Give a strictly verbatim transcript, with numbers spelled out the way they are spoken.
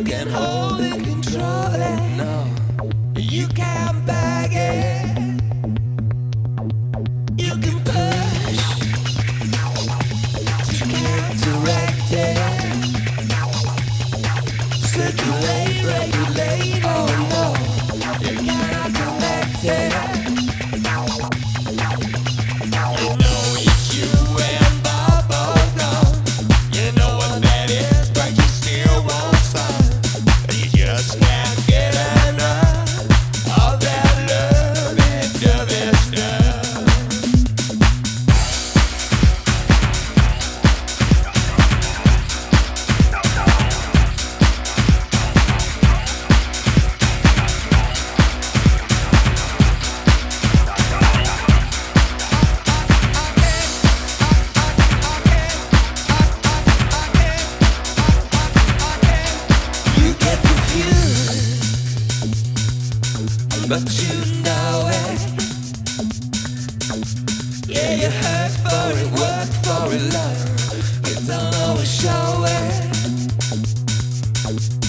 can hold it, control it. No, you can't bag it. You can push, you can't direct it. Circulate, regulate, oh no, you cannot connect it. You know it's you and Bob both know. You know what that is, but you still won't stop. You just can't get enough of that love into this stuff. You get confused, but you know it. Yeah, you hurt for it, work for it, love. You don't always show it.